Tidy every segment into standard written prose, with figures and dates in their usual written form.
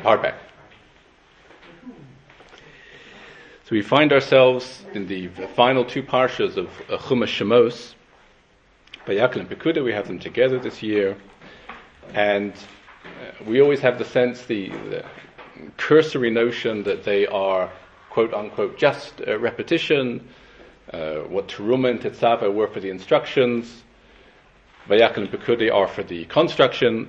hardback. So we find ourselves in the final two parshas of Chumash Shemos. Vayakel and Pekudah, we have them together this year. And we always have the sense, the cursory notion that they are, quote unquote, just a repetition. What Teruma and Tetzaveh were for the instructions, Vayakel and Pekudah are for the construction.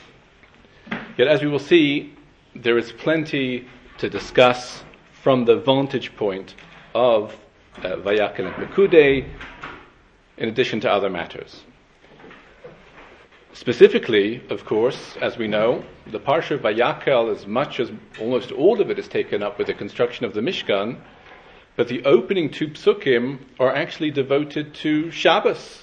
Yet, as we will see, there is plenty to discuss from the vantage point of Vayakel and Pekudah, in addition to other matters. Specifically, of course, as we know, the Parsha of Vayakel, as much as almost all of it is taken up with the construction of the Mishkan, but the opening two psukim are actually devoted to Shabbos.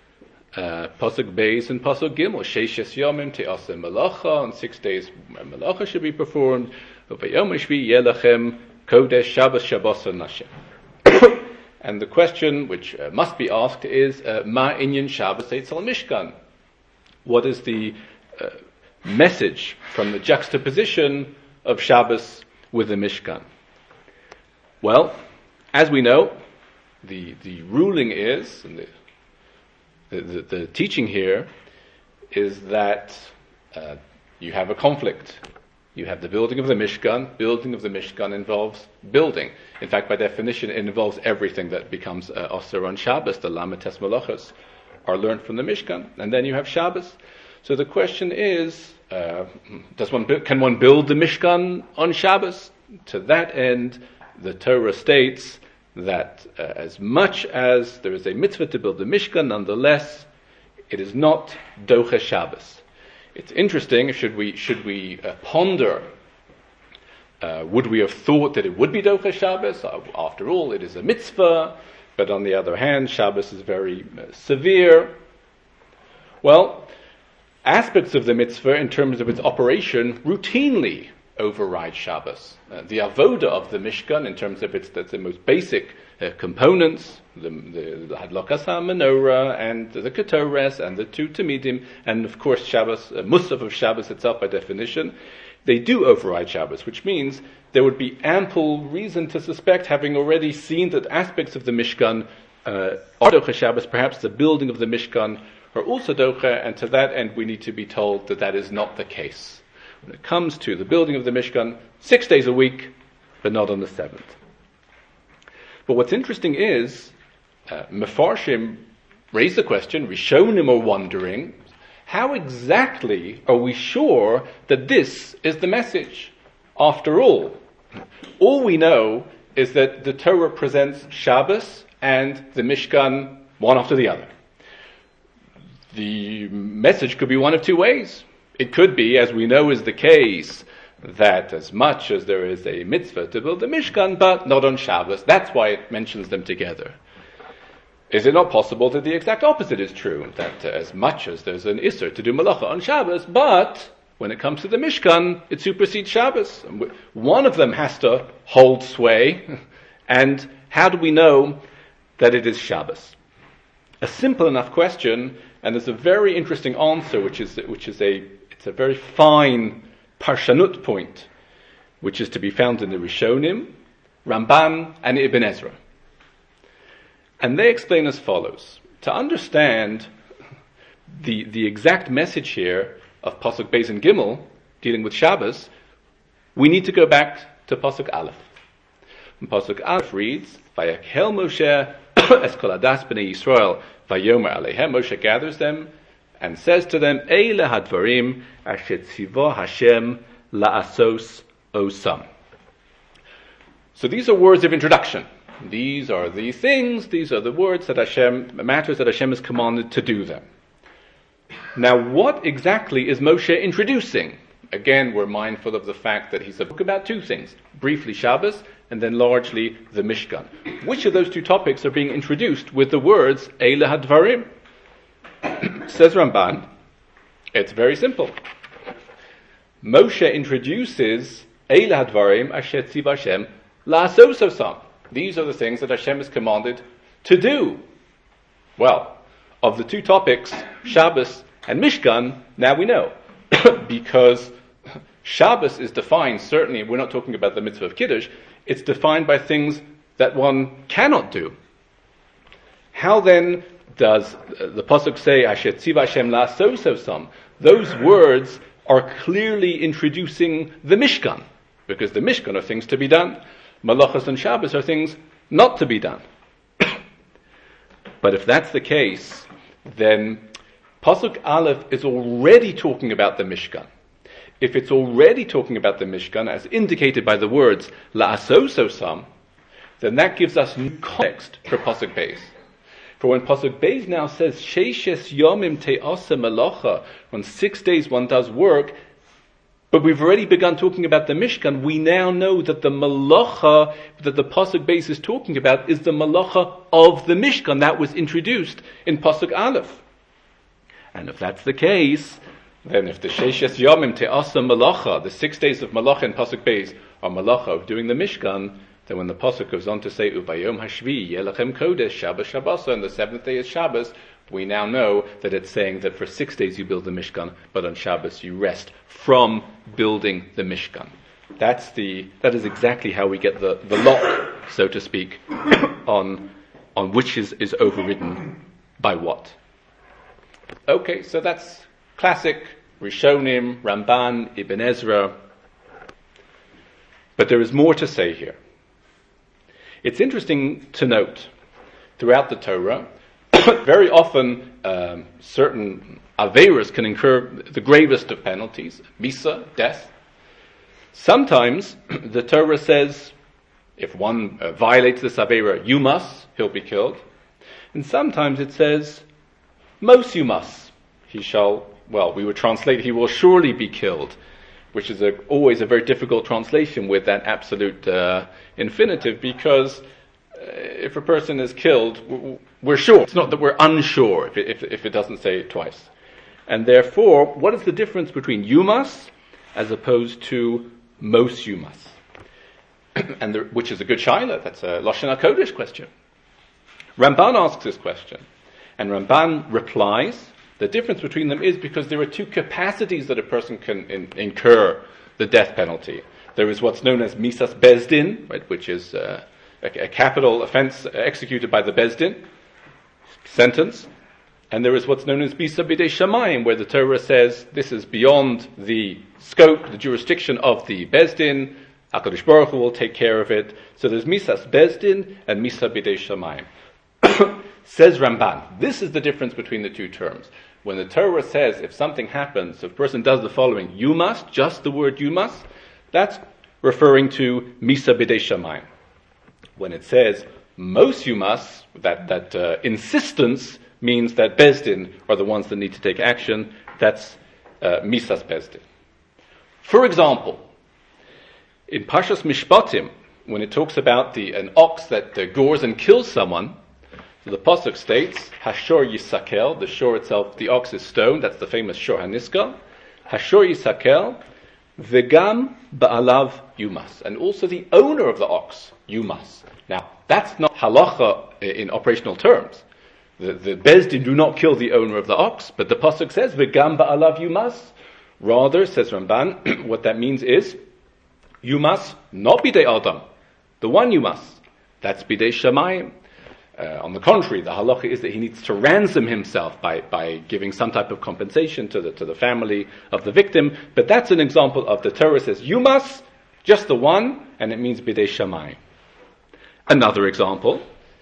Pasuk Beis and Pasuk Gimel, Sheishes Yomim Te'aseh Melacha, on 6 days Melacha should be performed. V'Yom Shvi Yelachem Kodesh Shabbos Shabbos Nashim. And the question which must be asked is, Ma Inyan Shabbos Eitzel Mishkan? What is the message from the juxtaposition of Shabbos with the Mishkan? Well, as we know, the ruling is, and the teaching here is that you have a conflict. You have the building of the Mishkan. Building of the Mishkan involves building. In fact, by definition, it involves everything that becomes Osir on Shabbos. The Lametes Malachos are learned from the Mishkan. And then you have Shabbos. So the question is, can one build the Mishkan on Shabbos? To that end, the Torah states that as much as there is a mitzvah to build the Mishkan, nonetheless, it is not Doche Shabbos. It's interesting, should we ponder, would we have thought that it would be Doche Shabbos? After all, it is a mitzvah, but on the other hand, Shabbos is very severe. Well, aspects of the mitzvah in terms of its operation routinely override Shabbos. The avoda of the Mishkan, in terms of the most basic components, the Hadlakas HaMenorah and the Ketores and the two Tamidim, and of course Shabbos, Musaf of Shabbos itself by definition, they do override Shabbos, which means there would be ample reason to suspect, having already seen that aspects of the Mishkan are Doche Shabbos, perhaps the building of the Mishkan are also Doche, and to that end we need to be told that that is not the case. When it comes to the building of the Mishkan, 6 days a week, but not on the seventh. But what's interesting is, Mefarshim raise the question, Rishonim are wondering, how exactly are we sure that this is the message? After all we know is that the Torah presents Shabbos and the Mishkan one after the other. The message could be one of two ways. It could be, as we know is the case, that as much as there is a mitzvah to build the Mishkan, but not on Shabbos, that's why it mentions them together. Is it not possible that the exact opposite is true? That as much as there's an Isser to do Malacha on Shabbos, but when it comes to the Mishkan, it supersedes Shabbos. One of them has to hold sway, and how do we know that it is Shabbos? A simple enough question, and there's a very interesting answer, which is a very fine parshanut point, which is to be found in the Rishonim, Ramban, and Ibn Ezra. And they explain as follows. To understand the exact message here of Pasuk Beis and Gimel, dealing with Shabbos, we need to go back to Pasuk Aleph. And Pasuk Aleph reads, Vayakhel Moshe es kol hadas b'nei Yisrael vayomer aleihem. Moshe gathers them and says to them, Eile hadvarim asher tziva Hashem la'asos osam. So these are words of introduction. These are the things, these are the words that matters that Hashem has commanded to do them. Now, what exactly is Moshe introducing? Again, we're mindful of the fact that he's talking about two things. Briefly Shabbos, and then largely the Mishkan. Which of those two topics are being introduced with the words, Eile hadvarim? Says Ramban, it's very simple. Moshe introduces Eile hadvarim asher tziva Hashem la'asos osam. These are the things that Hashem has commanded to do. Well, of the two topics, Shabbos and Mishkan, now we know. Because Shabbos is defined, certainly, we're not talking about the mitzvah of Kiddush, it's defined by things that one cannot do. How then does the Pasuk say, Asher tziva Hashem la'asos sam? Those words are clearly introducing the Mishkan, because the Mishkan are things to be done. Malachos and Shabbos are things not to be done. But if that's the case, then Pasuk Aleph is already talking about the Mishkan. If it's already talking about the Mishkan, as indicated by the words la'asos sam, then that gives us new context for Pasuk Beis. For when Pasuk Beis now says, Sheishes yomim te'asa melacha, when 6 days one does work, but we've already begun talking about the Mishkan, we now know that the melacha that the Pasuk Beis is talking about is the melacha of the Mishkan that was introduced in Pasuk Aleph. And if that's the case, then if the Sheishes yomim te'asa melacha, the 6 days of melacha in Pasuk Beis are melacha of doing the Mishkan, then when the Pasuk goes on to say, Ubayom Hashvi, Yelachem Kodesh, Shabbos Shabbos, and the 7th day is Shabbos, we now know that it's saying that for 6 days you build the Mishkan, but on Shabbos you rest from building the Mishkan. That is exactly how we get the lock, so to speak, on which is overridden by what. Okay, so that's classic Rishonim, Ramban, Ibn Ezra. But there is more to say here. It's interesting to note throughout the Torah, very often certain averas can incur the gravest of penalties, misa, death. Sometimes the Torah says, if one violates this avera, you must, he'll be killed. And sometimes it says, mos you must, we would translate, he will surely be killed, which is always a very difficult translation with that absolute infinitive, because if a person is killed, we're sure. It's not that we're unsure if it doesn't say it twice. And therefore, what is the difference between you must as opposed to mos you must? Which is a good shaila. That's a Lashon HaKodesh question. Ramban asks this question, and Ramban replies, the difference between them is because there are two capacities that a person can incur the death penalty. There is what's known as misas bezdin, right, which is a capital offense executed by the bezdin, sentence, and there is what's known as bisa bidei shamayim, where the Torah says this is beyond the scope, the jurisdiction of the bezdin. HaKadosh Baruch Hu will take care of it. So there's misas bezdin and misa bidei shamayim. Says Ramban, this is the difference between the two terms. When the Torah says if something happens, if a person does the following, you must, just the word you must, that's referring to misa bidei shamayim. When it says mos you must, that insistence means that bezdin are the ones that need to take action. That's misas bezdin. For example, in Parshas Mishpatim, when it talks about an ox that gores and kills someone, so the pasuk states, Hashor Yisakel, the shore itself, the ox is stoned, that's the famous Shor HaNiskal. Hashor Yisakel, Vegam Ba'alav Yumas, and also the owner of the ox, Yumas. Now, that's not halacha in operational terms. The Bezdin do not kill the owner of the ox, but the pasuk says, Vegam Ba'alav Yumas. Rather, says Ramban, what that means is, Yumas, not Bidei Adam, the one Yumas, that's Bidei Shamayim. On the contrary, the halacha is that he needs to ransom himself by giving some type of compensation to the family of the victim. But that's an example of the Torah says, you must, just the one, and it means bidei shamayim. Another example,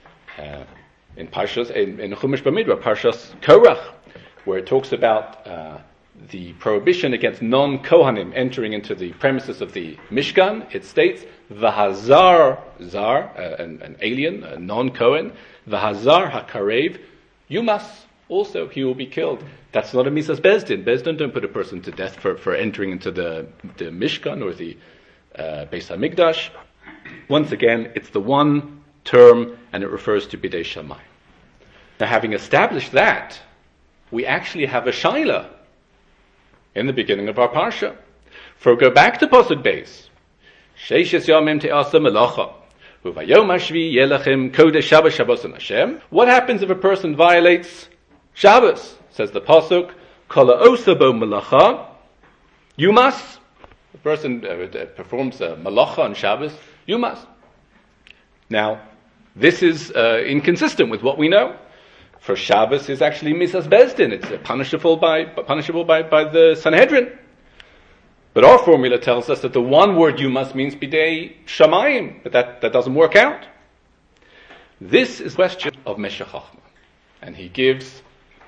in Chumash Bamidbar, Parshas Korach, where it talks about the prohibition against non-Kohanim entering into the premises of the Mishkan. It states, V'hazar, an alien, a non-Kohen, V'hazar hakarev, you must also, he will be killed. That's not a misas bezdin. Bezdin don't put a person to death for entering into the Mishkan or the Beis HaMikdash. Once again, it's the one term, and it refers to bidei shamayim. Now, having established that, we actually have a shaila in the beginning of our parsha. For go back to Pasuk Beis. Sheishes yomim te'asa melacha. Uvayom hashvi yelachem kodesh Shabbos Shabbos and Hashem. What happens if a person violates Shabbos? Says the Pasuk, Kol ha'osa bo melacha. You must. A person performs a malacha on Shabbos, you must. Now, this is inconsistent with what we know. For Shabbos is actually misas bezdin. It's punishable by the Sanhedrin. But our formula tells us that the one word you must means bidei shamayim, but that doesn't work out. This is the question of Meshech Chochmah. And he gives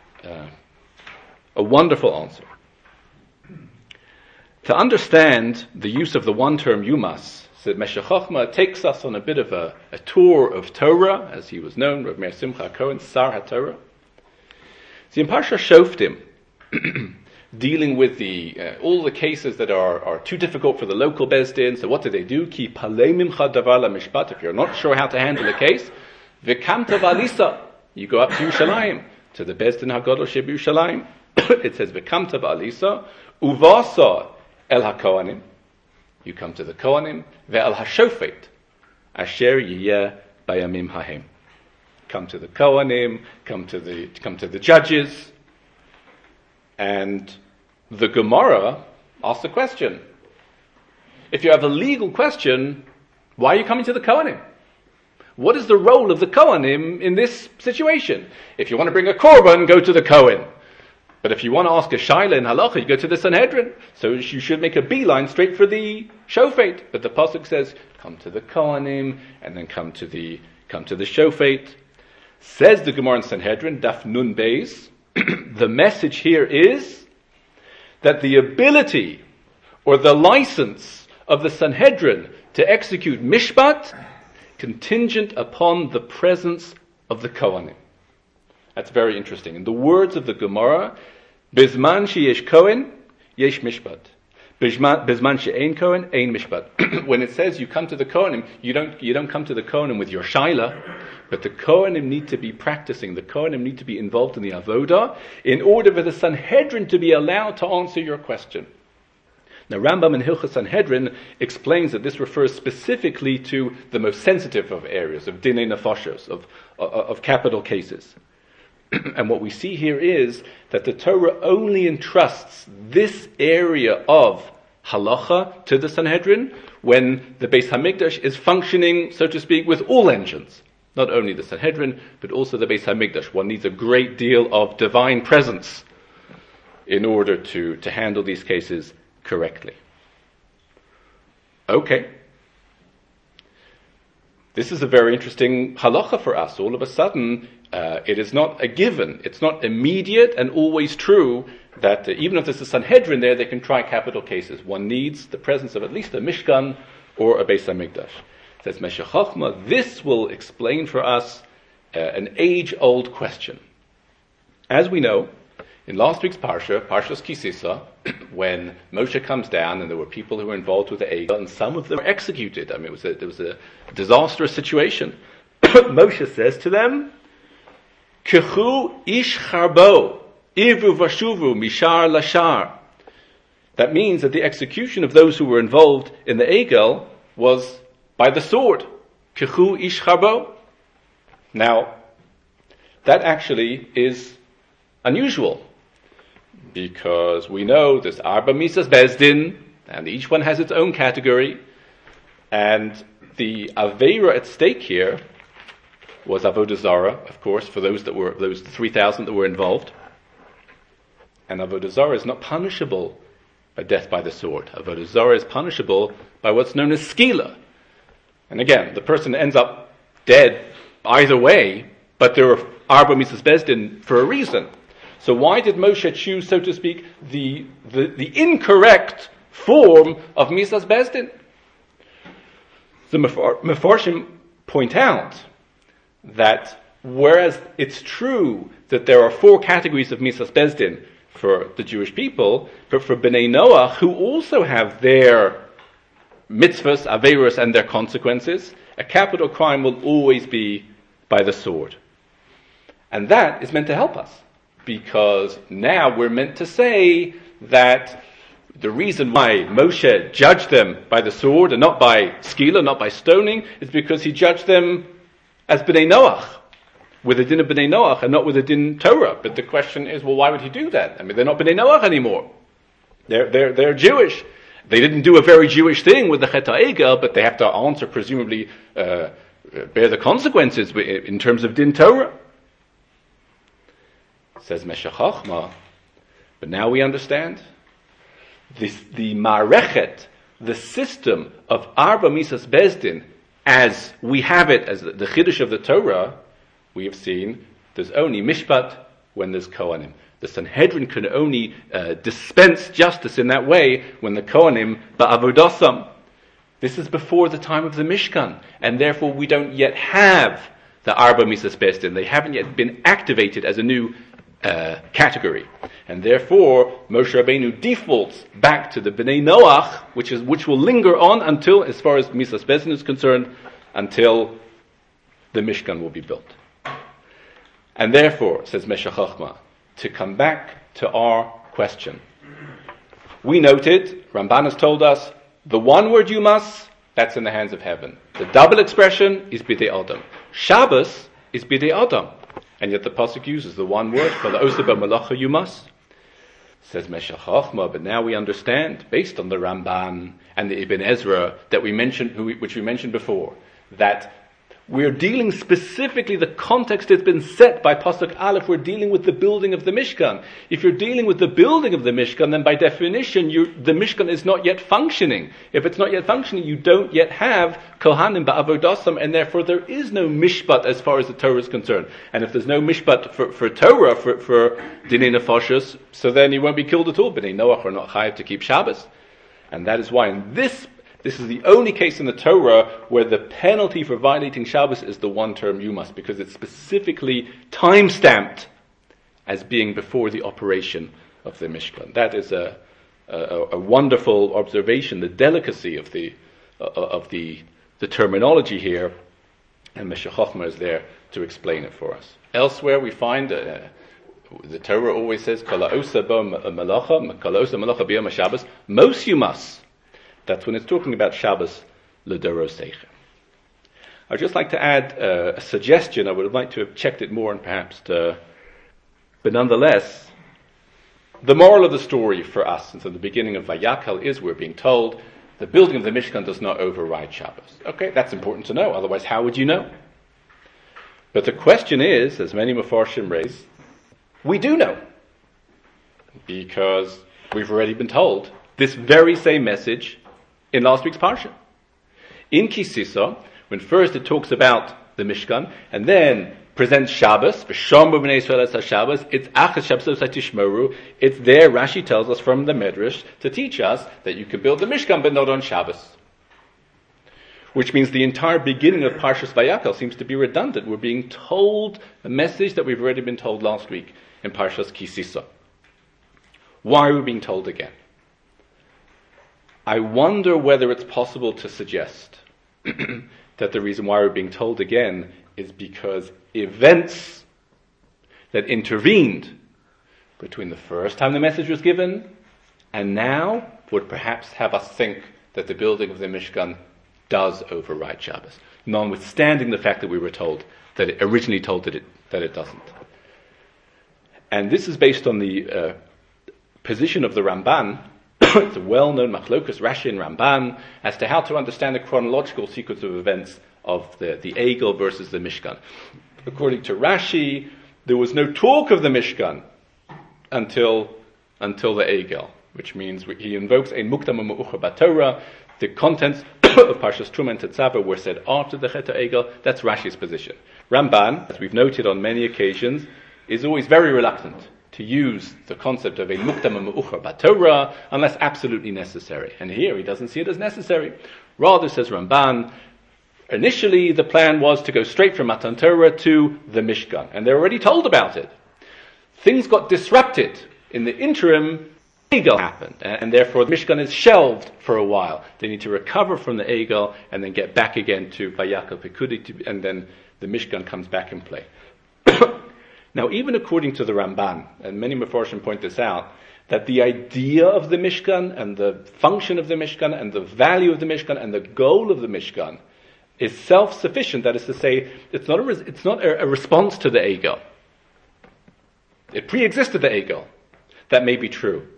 a wonderful answer. To understand the use of the one term you must, said Meshech Chochmah, takes us on a bit of a tour of Torah, as he was known, Rav Meir Simcha Cohen, Sar HaTorah. See, in Parsha Shoftim, dealing with all the cases that are too difficult for the local Bezdin, so what do? Ki palei mimcha davar lamishpat. If you're not sure how to handle a case, v'kamta v'alisa. You go up to Yerushalayim, to the Bezdin HaGadol Sheb Yerushalayim. It says v'kamta v'alisa, uvasa el haKohanim. You come to the Kohanim, ve'al hashofet, asher yiyeh bayamim hahem. Come to the Kohanim, come to the judges, and the Gemara asks a question. If you have a legal question, why are you coming to the Kohanim? What is the role of the Kohanim in this situation? If you want to bring a korban, go to the Kohen. But if you want to ask a shaila in halacha, you go to the Sanhedrin. So you should make a beeline straight for the shofet. But the pasuk says, come to the Kohanim, and then come to the shofet. Says the Gemara in Sanhedrin, Daf Nun Beis, the message here is that the ability or the license of the Sanhedrin to execute mishpat contingent upon the presence of the Kohanim. That's very interesting. In the words of the Gemara, Bizman sheyesh Kohen, yesh mishpat. Bizman she'ein Kohen, ein mishpat. When it says you come to the Kohanim, you don't come to the Kohanim with your shaila, but the Kohanim need to be practicing. The Kohanim need to be involved in the avodah in order for the Sanhedrin to be allowed to answer your question. Now, Rambam in Hilchos Sanhedrin explains that this refers specifically to the most sensitive of areas, of dinei nefashos, of capital cases. And what we see here is that the Torah only entrusts this area of halacha to the Sanhedrin when the Beis Hamikdash is functioning, so to speak, with all engines. Not only the Sanhedrin, but also the Beis Hamikdash. One needs a great deal of divine presence in order to handle these cases correctly. Okay. This is a very interesting halacha for us. All of a sudden, it is not a given. It's not immediate and always true that even if there's a Sanhedrin there, they can try capital cases. One needs the presence of at least a Mishkan or a Beis Hamikdash. Says Meshech Chochmah, this will explain for us an age-old question. As we know, in last week's Parshas Kisisa, when Moshe comes down and there were people who were involved with the Egel, and some of them were executed. I mean, there was a disastrous situation. Moshe says to them, Kechu ish charbo, ivru vashuvu, mishar lashar. That means that the execution of those who were involved in the Egel was by the sword. Kechu ish charbo. Now, that actually is unusual, because we know there's Arba Misas Bezdin, and each one has its own category, and the Aveira at stake here was Avodah Zarah, of course, for those 3,000 that were involved. And Avodah Zarah is not punishable by death by the sword. Avodah Zarah is punishable by what's known as skila. And again, the person ends up dead either way, but there are Arba Misas Bezdin for a reason. So why did Moshe choose, so to speak, the incorrect form of Misas Bezdin? The Mefarshim point out that whereas it's true that there are 4 categories of Misas Bezdin for the Jewish people, but for Bnei Noach, who also have their mitzvahs, averos, and their consequences, a capital crime will always be by the sword. And that is meant to help us, because now we're meant to say that the reason why Moshe judged them by the sword and not by skila, not by stoning, is because he judged them as Bnei Noach, with the din of Bnei Noach and not with the din Torah. But the question is, well, why would he do that? I mean, they're not Bnei Noach anymore. They're Jewish. They didn't do a very Jewish thing with the Chet HaEgel, but they have to answer, presumably, bear the consequences in terms of Din Torah. Says Meshech Chochmah, but now we understand. The Marechet, the system of Arba Misas Bezdin, as we have it, as the Chiddush of the Torah, we have seen, there's only Mishpat when there's Kohanim. The Sanhedrin can only dispense justice in that way when the Kohanim ba'avodasam. This is before the time of the Mishkan, and therefore we don't yet have the Arba Misas Bezdin. They haven't yet been activated as a new category, and therefore Moshe Rabbeinu defaults back to the Bnei Noach, which will linger on until, as far as Misas Bezdin is concerned, until the Mishkan will be built. And therefore, says Meshech Chochmah, to come back to our question, we noted, Ramban has told us, the one word you must, that's in the hands of heaven. The double expression is Bidei Adam. Shabbos is Bidei Adam. And yet the pasuk uses the one word for the Osa B'Malacha you must. Says Meshech Chochmah, but now we understand, based on the Ramban and the Ibn Ezra that which we mentioned before, that we're dealing specifically, the context has been set by Pasuk Aleph, we're dealing with the building of the Mishkan. If you're dealing with the building of the Mishkan, then by definition, the Mishkan is not yet functioning. If it's not yet functioning, you don't yet have Kohanim ba'avodasam, and therefore there is no Mishpat as far as the Torah is concerned. And if there's no Mishpat for Torah, for Dinei Nefashos, so then you won't be killed at all. Bnei Noach are not chayav to keep Shabbos. And that is why in this is the only case in the Torah where the penalty for violating Shabbos is the one term you must, because it's specifically time-stamped as being before the operation of the Mishkan. That is a wonderful observation, the delicacy of the terminology here, and Meshech Chochmah is there to explain it for us. Elsewhere we find the Torah always says Kol ha'osa bo malacha, Kol ha'osa malacha b'yom HaShabbos, most you must. That's when it's talking about Shabbos l'doroseicha. I'd just like to add a suggestion. I would have liked to have checked it more, and perhaps but nonetheless, the moral of the story for us, since at the beginning of Vayakhel, is we're being told the building of the Mishkan does not override Shabbos. Okay, that's important to know. Otherwise, how would you know? But the question is, as many Mefarshim raise, we do know, because we've already been told this very same message in last week's Parsha. In Ki Sisa, when first it talks about the Mishkan, and then presents Shabbos, V'shamru b'nei Yisrael es HaShabbos, it's Achas Shabbos HaTishmeru, it's there, Rashi tells us from the Medrash, to teach us that you can build the Mishkan, but not on Shabbos. Which means the entire beginning of Parshas Vayakhel seems to be redundant. We're being told a message that we've already been told last week in Parshas Ki Sisa. Why are we being told again? I wonder whether it's possible to suggest that the reason why we're being told again is because events that intervened between the first time the message was given and now would perhaps have us think that the building of the Mishkan does override Shabbos, notwithstanding the fact that we were told that it originally told that it doesn't. And this is based on the position of the Ramban. It's a well-known machlokas Rashi and Ramban as to how to understand the chronological sequence of events of the Egel versus the Mishkan. According to Rashi, there was no talk of the Mishkan until the Egel, which means he invokes a muktam u'me'ucher b'Torah. The contents of Parshas Truma and Tetzaveh were said after the Chet Egel. That's Rashi's position. Ramban, as we've noted on many occasions, is always very reluctant to use the concept of a muktam u'me'ucher b'Torah unless absolutely necessary. And here he doesn't see it as necessary. Rather, says Ramban, initially the plan was to go straight from Matan Torah to the Mishkan, and they're already told about it. Things got disrupted. In the interim, Egel happened, and therefore the Mishkan is shelved for a while. They need to recover from the Egel and then get back again to Vayakhel Pekudi, and then the Mishkan comes back in play. Now, even according to the Ramban, and many Mefarshim point this out, that the idea of the Mishkan and the function of the Mishkan and the value of the Mishkan and the goal of the Mishkan is self-sufficient. That is to say, it's not a response to the Egel. It pre-existed the Egel. That may be true.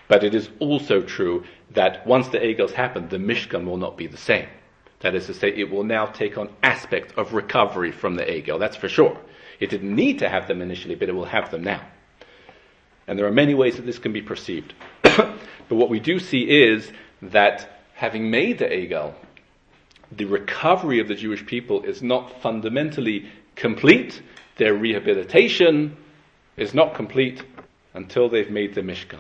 But it is also true that once the Egels happen, the Mishkan will not be the same. That is to say, it will now take on aspects of recovery from the Egel, that's for sure. It didn't need to have them initially, but it will have them now. And there are many ways that this can be perceived. But what we do see is that having made the Egel, the recovery of the Jewish people is not fundamentally complete. Their rehabilitation is not complete until they've made the Mishkan.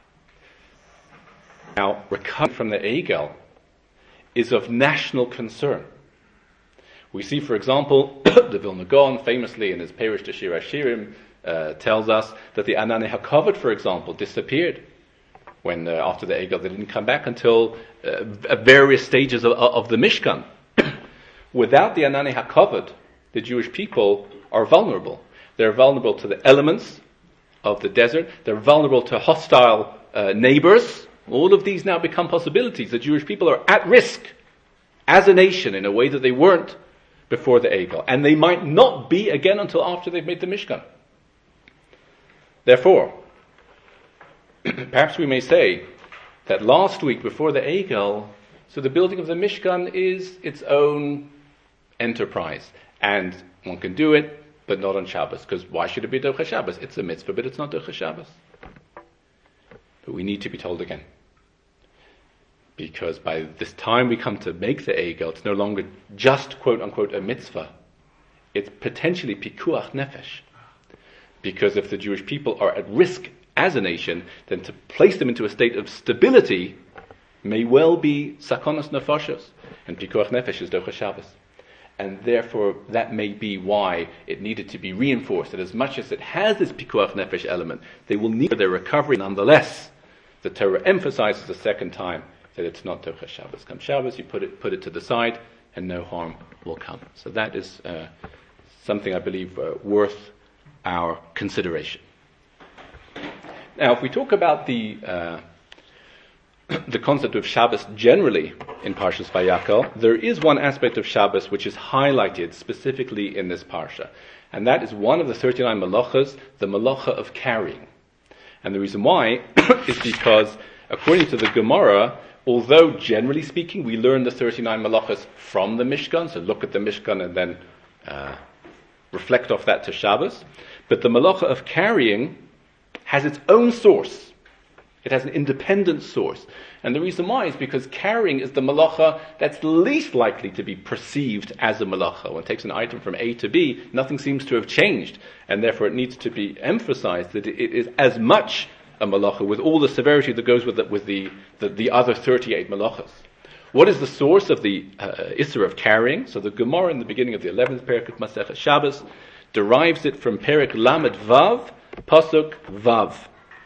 Now, recovery from the Egel is of national concern. We see, for example, the Vilna Gaon, famously in his Perush to Shir HaShirim, tells us that the Ananei HaKavod, for example, disappeared when after the Egel they didn't come back until various stages of the Mishkan. Without the Ananei HaKavod, the Jewish people are vulnerable. They're vulnerable to the elements of the desert. They're vulnerable to hostile neighbors. All of these now become possibilities. The Jewish people are at risk as a nation in a way that they weren't before the Egel. And they might not be again until after they've made the Mishkan. Therefore, perhaps we may say that last week before the Egel, so the building of the Mishkan is its own enterprise. And one can do it, but not on Shabbos. Because why should it be Docha Shabbos? It's a mitzvah, but it's not Docha Shabbos. But we need to be told again. Because by this time we come to make the Egel, it's no longer just quote-unquote a mitzvah. It's potentially pikuach nefesh. Because if the Jewish people are at risk as a nation, then to place them into a state of stability may well be sakonas nefashos. And pikuach nefesh is Docha Shabbos. And therefore that may be why it needed to be reinforced, that as much as it has this pikuach nefesh element, they will need their recovery nonetheless. The Torah emphasizes a second time that it's not Docha Shabbos. Come Shabbos, you put it to the side, and no harm will come. So that is something I believe worth our consideration. Now, if we talk about the concept of Shabbos generally in Parshas Vayakhel, there is one aspect of Shabbos which is highlighted specifically in this parsha, and that is one of the 39 malachas, the malacha of carrying. And the reason why is because, according to the Gemara, although generally speaking we learn the 39 malachas from the Mishkan, so look at the Mishkan and then reflect off that to Shabbos, but the malacha of carrying has its own source. It has an independent source. And the reason why is because carrying is the malacha that's least likely to be perceived as a malacha. When it takes an item from A to B, nothing seems to have changed, and therefore it needs to be emphasized that it is as much a malacha with all the severity that goes with the other 38 malachas. What is the source of the Isser of carrying? So the Gemara in the beginning of the 11th Perek of Masechet Shabbos derives it from Perek Lamed Vav, Pasuk Vav.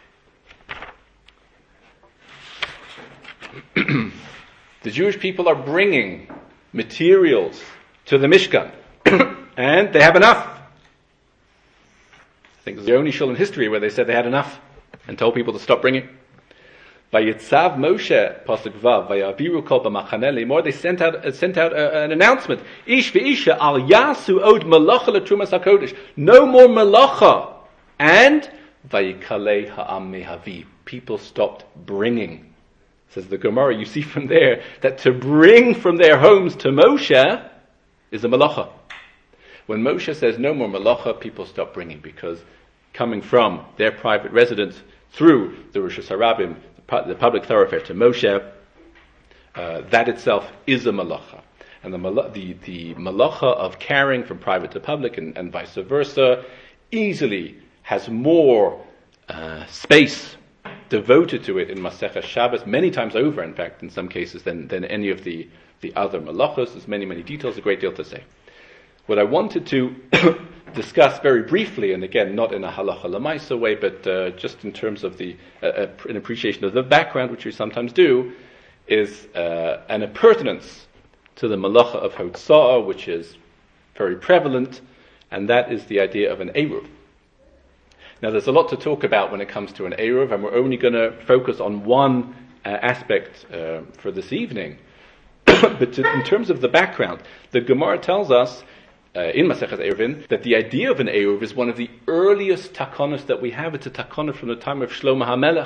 The Jewish people are bringing materials to the Mishkan, and they have enough. I think it's the only shul in history where they said they had enough and told people to stop bringing. Vayitzav Moshe pasuk Vav Vayaviru kol b'machaneh leimor. They sent out an announcement. Ish v'isha al yasu od malacha letrumas hakodesh. No more malacha. And vayikalei ha'am mehavi. People stopped bringing. Says the Gemara, you see from there that to bring from their homes to Moshe is a malacha. When Moshe says no more malacha, people stop bringing, because coming from their private residence through the Rosh Hashanah, the public thoroughfare to Moshe, that itself is a malacha. And the malacha of carrying from private to public and vice versa easily has more space devoted to it in Masechet Shabbos, many times over, in fact, in some cases, than any of the other malachos. There's many, many details, a great deal to say. What I wanted to discuss very briefly, and again, not in a halacha lemaisa way, but just in terms of an appreciation of the background, which we sometimes do, is an appurtenance to the malacha of Hotza'ah, which is very prevalent, and that is the idea of an eruv. Now, there's a lot to talk about when it comes to an eruv, and we're only going to focus on one aspect for this evening. But in terms of the background, the Gemara tells us in Masechet Eruvin that the idea of an eruv is one of the earliest takonos that we have. It's a takonos from the time of Shlomo HaMelech,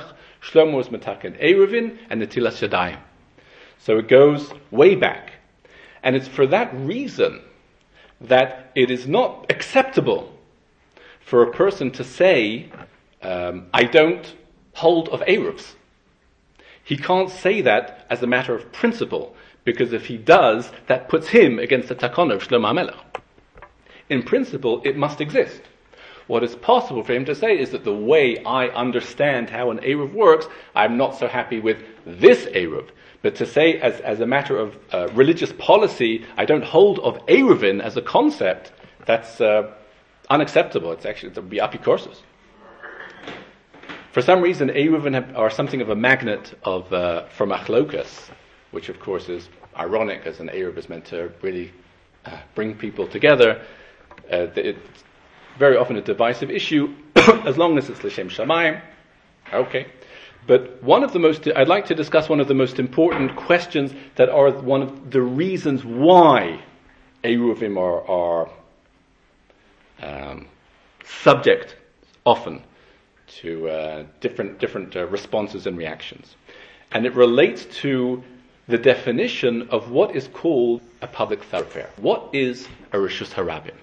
Shlomo was metaken Eruvin and Netilas Yadayim. So it goes way back. And it's for that reason that it is not acceptable for a person to say, I don't hold of Eruvs. He can't say that as a matter of principle, because if he does, that puts him against the takon of Shlomo HaMelech. In principle, it must exist. What is possible for him to say is that the way I understand how an Eruv works, I'm not so happy with this Eruv. But to say as a matter of religious policy, I don't hold of Eruvin as a concept, that's unacceptable. It would be apikorsus. For some reason, Eruvin are something of a magnet for machlokas, which of course is ironic, as an Eruv is meant to really bring people together. It's very often a divisive issue, as long as it's l'shem shamayim. Okay. But I'd like to discuss one of the most important questions that are one of the reasons why Eruvim are subject often to different responses and reactions. And it relates to the definition of what is called a public thoroughfare. What is a Reshus Harabim?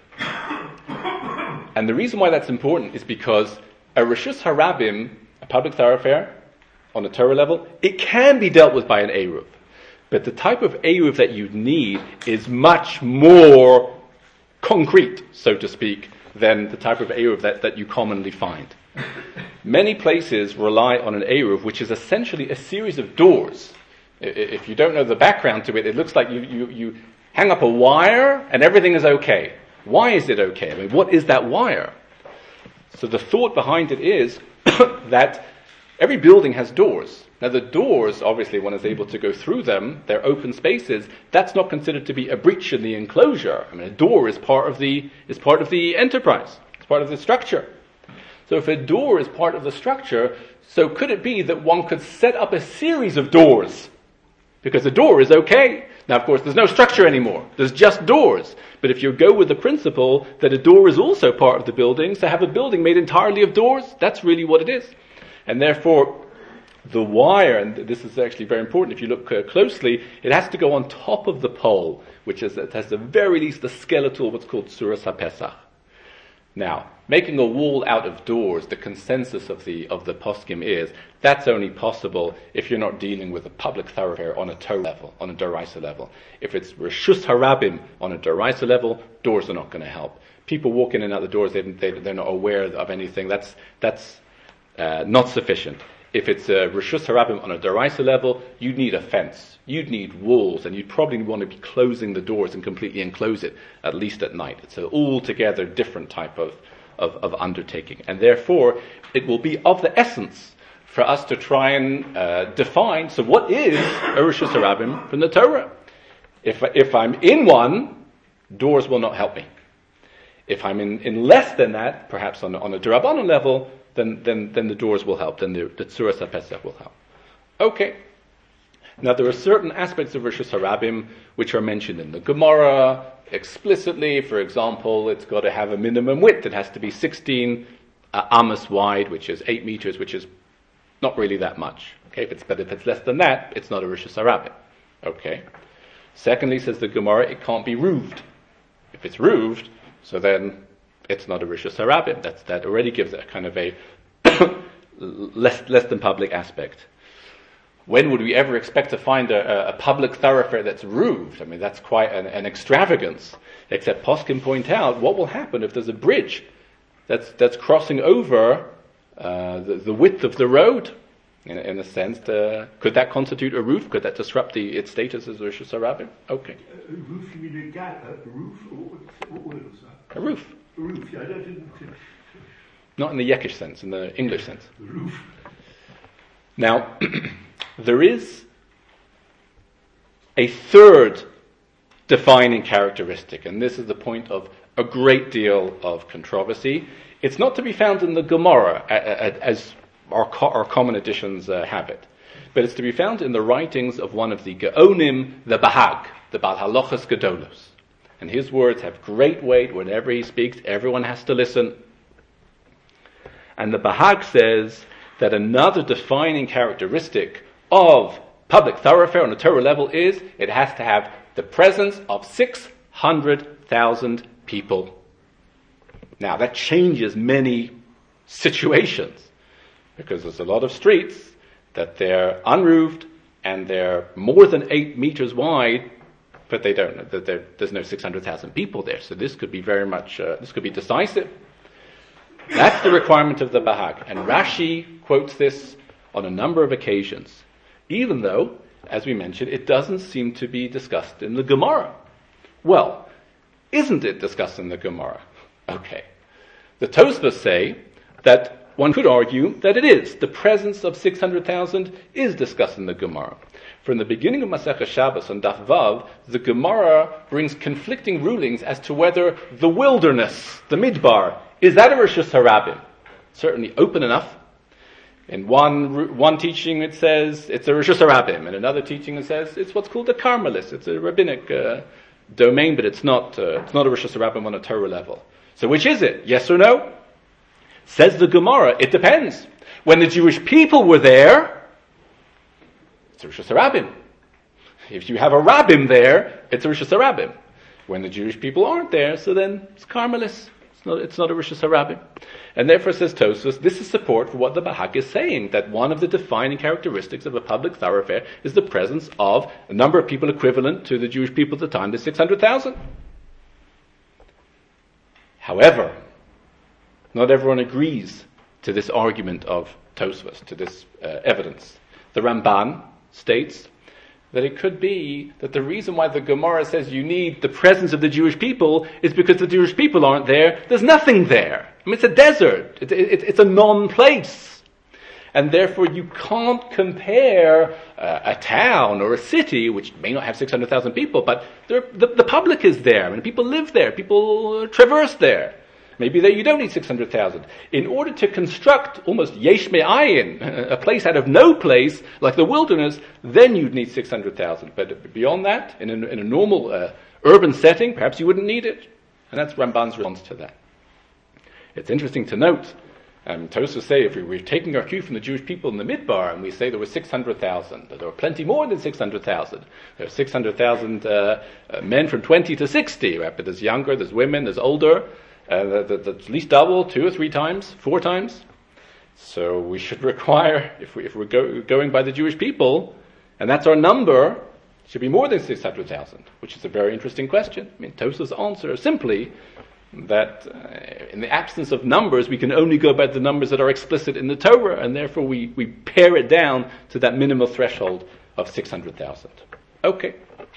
And the reason why that's important is because a Reshus Harabim, a public thoroughfare, on a Torah level, it can be dealt with by an Eruv. But the type of Eruv that you need is much more concrete, so to speak, than the type of Eruv that you commonly find. Many places rely on an Eruv, which is essentially a series of doors. If you don't know the background to it, it looks like you hang up a wire and everything is okay. Why is it okay? I mean, what is that wire? So the thought behind it is that every building has doors. Now the doors, obviously one is able to go through them, they're open spaces, that's not considered to be a breach in the enclosure. I mean, a door is part of the enterprise, it's part of the structure. So if a door is part of the structure, so could it be that one could set up a series of doors? Because the door is okay. Now of course there's no structure anymore, there's just doors. But if you go with the principle that a door is also part of the building, so have a building made entirely of doors, that's really what it is. And therefore, the wire, and this is actually very important if you look closely, it has to go on top of the pole, which has at the very least the skeletal, what's called Tzuras HaPesach. Now, making a wall out of doors, the consensus of the poskim is, that's only possible if you're not dealing with a public thoroughfare on a Torah level, on a Doraisa level. If it's Reshus Harabim on a Doraisa level, doors are not going to help. People walk in and out the doors, they're not aware of anything. That's not sufficient. If it's a Reshus Harabim on a Doraisa level, you'd need a fence, you'd need walls, and you'd probably want to be closing the doors and completely enclose it, at least at night. It's an altogether different type of undertaking. And therefore, it will be of the essence for us to try and define, so what is a Reshus Harabim from the Torah? If I'm in one, doors will not help me. If I'm in less than that, perhaps on a D'Rabbanan level, then the doors will help, then the Tzuras HaPesach will help. Okay. Now there are certain aspects of Reshus Harabim which are mentioned in the Gemara explicitly. For example, it's got to have a minimum width. It has to be 16 amos wide, which is 8 meters, which is not really that much. Okay, if it's less than that, it's not a Reshus Harabim. Okay. Secondly, says the Gemara, it can't be roofed. If it's roofed, so then it's not a Reshus Harabim. That already gives it a kind of a less than public aspect. When would we ever expect to find a public thoroughfare that's roofed? I mean, that's quite an extravagance. Except poskim point out, what will happen if there's a bridge that's crossing over the width of the road? In a sense, could that constitute a roof? Could that disrupt its status as Reshus Harabim? Okay. A roof, you mean a roof? What word was that? A roof. A roof, yeah, I didn't. Not in the Yekhish sense, in the English sense. The roof. Now, there is a third defining characteristic, and this is the point of a great deal of controversy. It's not to be found in the Gemara, as our common editions have it, but it's to be found in the writings of one of the Geonim, the Bahag, the Baal Halachas Gedolos. And his words have great weight. Whenever he speaks, everyone has to listen. And the Bahag says that another defining characteristic of public thoroughfare on a Torah level is it has to have the presence of 600,000 people. Now, that changes many situations, because there's a lot of streets that they're unroofed and they're more than 8 meters wide, but they don't. There's no 600,000 people there. So this could be very much. This could be decisive. That's the requirement of the Bahag, and Rashi quotes this on a number of occasions, even though, as we mentioned, it doesn't seem to be discussed in the Gemara. Well, isn't it discussed in the Gemara? Okay. The Tosfos say that one could argue that it is. The presence of 600,000 is discussed in the Gemara. From the beginning of Masechah Shabbos on Daf Vav, the Gemara brings conflicting rulings as to whether the wilderness, the Midbar, is that a Rishus Harabim? Certainly open enough. In one teaching it says it's a Rishus Harabim. In another teaching it says it's what's called a Carmelis. It's a rabbinic domain, but it's not a Rishus Harabim on a Torah level. So which is it? Yes or no? Says the Gemara, it depends. When the Jewish people were there, it's a Rishus Harabim. If you have a Rabbim there, it's a Rishus Harabim. When the Jewish people aren't there, so then it's Carmelis. It's not a Rishus Harabim. And therefore, says Tosfos, this is support for what the Bahag is saying, that one of the defining characteristics of a public thoroughfare is the presence of a number of people equivalent to the Jewish people at the time, the 600,000. However, not everyone agrees to this argument of Tosfos, to this evidence. The Ramban states that it could be that the reason why the Gemara says you need the presence of the Jewish people is because the Jewish people aren't there. There's nothing there. I mean, it's a desert. It's a non-place. And therefore you can't compare a town or a city, which may not have 600,000 people, but the public is there. I mean, people live there. People traverse there. Maybe you don't need 600,000. In order to construct almost yesh me'ayin, a place out of no place, like the wilderness, then you'd need 600,000. But beyond that, in a normal urban setting, perhaps you wouldn't need it. And that's Ramban's response to that. It's interesting to note, Tosfos say, if we were taking our cue from the Jewish people in the Midbar, and we say there were 600,000, but there were plenty more than 600,000. There are 600,000 men from 20 to 60, right? But there's younger, there's women, there's older. That's at least double, 2 or 3 times, 4 times. So we should require, if we're going by the Jewish people, and that's our number, it should be more than 600,000, which is a very interesting question. I mean, Tosfos' answer is simply that in the absence of numbers, we can only go by the numbers that are explicit in the Torah, and therefore we pare it down to that minimal threshold of 600,000. Okay.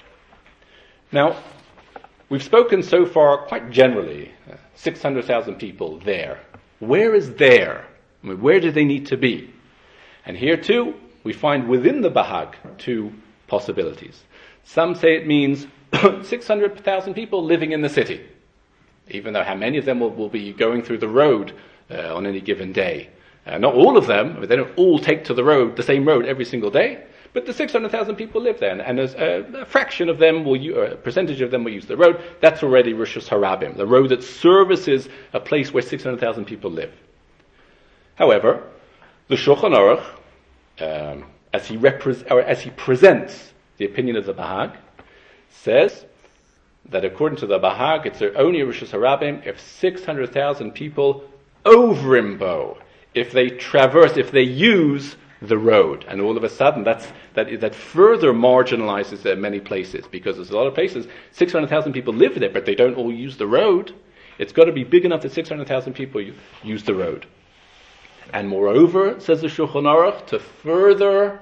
Now, we've spoken so far quite generally, 600,000 people there. Where is there? I mean, where do they need to be? And here too, we find within the Bahag 2 possibilities. Some say it means 600,000 people living in the city, even though how many of them will be going through the road on any given day. Not all of them, I mean, they don't all take to the same road every single day, but the 600,000 people live there, and as a fraction of them a percentage of them will use the road. That's already Rishus Harabim, the road that services a place where 600,000 people live. However, the Shulchan Aruch, as he presents the opinion of the Bahag, says that according to the Bahag, it's only Rishus Harabim if 600,000 people overimbo, if they traverse, if they use the road, and all of a sudden that further marginalizes many places, because there's a lot of places 600,000 people live there, but they don't all use the road. It's got to be big enough that 600,000 people use the road. And moreover, says the Shulchan Aruch, to further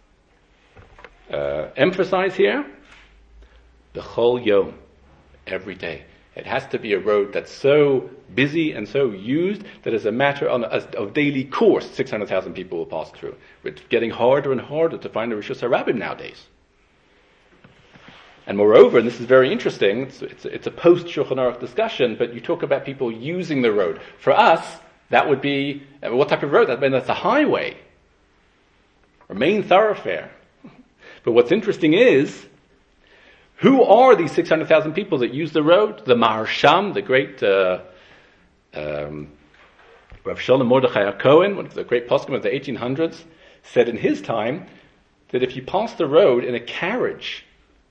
emphasize here, the Chol Yom, every day. It has to be a road that's so busy and so used that as a matter of daily course, 600,000 people will pass through. It's getting harder and harder to find a Rishus Harabim nowadays. And moreover, and this is very interesting, it's a post-Shulchan Aruch discussion, but you talk about people using the road. For us, that would be, what type of road? That's a highway, a main thoroughfare. But what's interesting is, who are these 600,000 people that use the road? The Maharsham, the great Rav Shalom Mordechai Cohen, one of the great poskim of the 1800s, said in his time that if you pass the road in a carriage,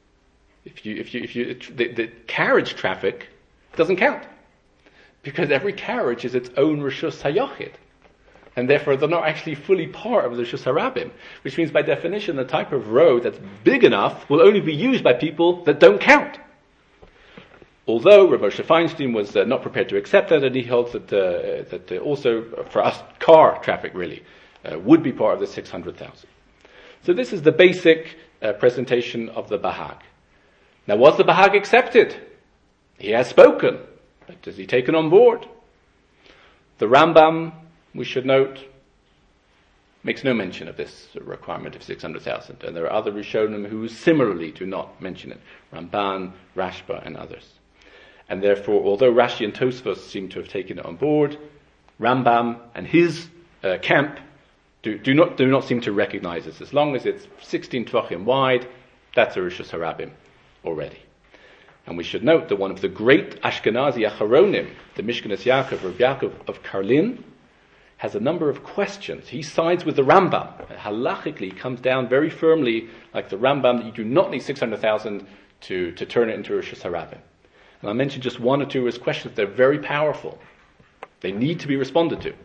the carriage traffic doesn't count, because every carriage is its own Rishus HaYachid, and therefore they're not actually fully part of the Rishus HaRabim, which means by definition the type of road that's big enough will only be used by people that don't count. Although Rav Moshe Feinstein was not prepared to accept that, and he holds that also for us car traffic really would be part of the 600,000. So this is the basic presentation of the Bahag. Now, was the Bahag accepted? He has spoken, but is he taken on board? The Rambam, we should note, makes no mention of this requirement of 600,000, and there are other Rishonim who similarly do not mention it, Ramban, Rashba, and others. And therefore, although Rashi and Tosfos seem to have taken it on board, Rambam and his camp do not seem to recognize this. As long as it's 16 tvachim wide, that's a Rishus HaRabim already. And we should note that one of the great Ashkenazi Acharonim, the Mishkanas Yaakov, Rav Yaakov of Karlin, has a number of questions. He sides with the Rambam. Halachically comes down very firmly, like the Rambam, that you do not need 600,000 to turn it into Rishus HaRabim. And I'll mention just one or two of his questions. They're very powerful. They need to be responded to.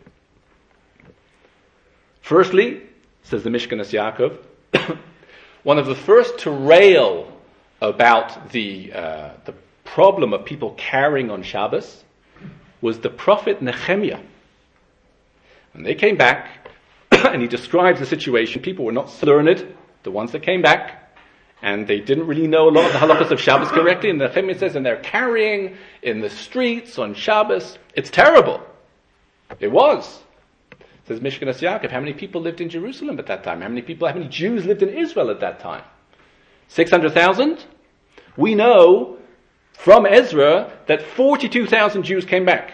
Firstly, says the Mishkanas Yaakov, one of the first to rail about the problem of people carrying on Shabbos was the prophet Nehemiah. And they came back, and he describes the situation. People were not learned, the ones that came back, and they didn't really know a lot of the halachas of Shabbos correctly. And Nehemiah says, and they're carrying in the streets on Shabbos. It's terrible. It was. Says Mishkanas Yaakov, how many people lived in Jerusalem at that time? How many Jews lived in Israel at that time? 600,000? We know from Ezra that 42,000 Jews came back.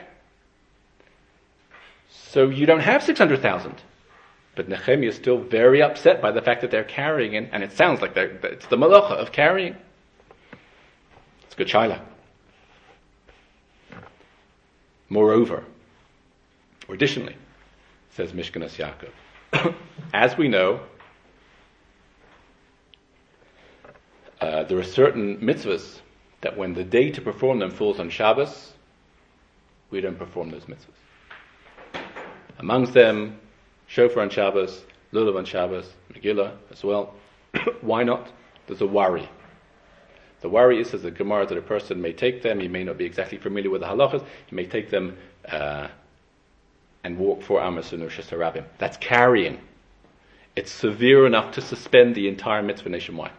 So you don't have 600,000. But Nehemiah is still very upset by the fact that they're carrying, and it sounds like it's the malacha of carrying. It's a good shaila. Moreover, or additionally, says Mishkanas Yaakov, as we know, there are certain mitzvahs that when the day to perform them falls on Shabbos, we don't perform those mitzvahs. Amongst them, Shofar on Shabbos, Lulav on Shabbos, Megillah as well. Why not? There's a worry. The worry is, says the Gemara, that a person may take them, he may not be exactly familiar with the halachas, he may take them and walk 4 amos in Rishus HaRabim. That's carrying. It's severe enough to suspend the entire mitzvah nationwide.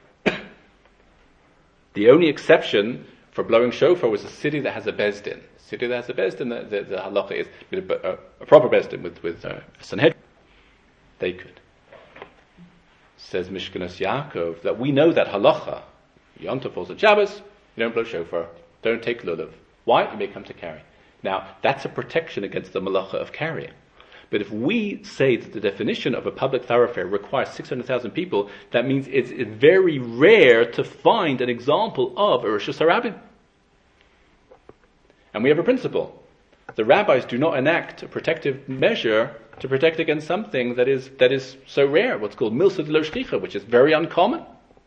The only exception for blowing shofar was a city that has a bezdin. A city that has a bezdin, the halacha is a proper bezdin with a Sanhedrin. They could. Says Mishkanas Yaakov that we know that halacha, Yom Tov falls on Shabbos, you don't blow shofar, don't take lulav. Why? You may come to carry. Now, that's a protection against the malacha of carrying. But if we say that the definition of a public thoroughfare requires 600,000 people, that means it's very rare to find an example of a Rishus HaRabim. And we have a principle. The rabbis do not enact a protective measure to protect against something that is so rare, what's called milsa de lo shchicha, which is very uncommon.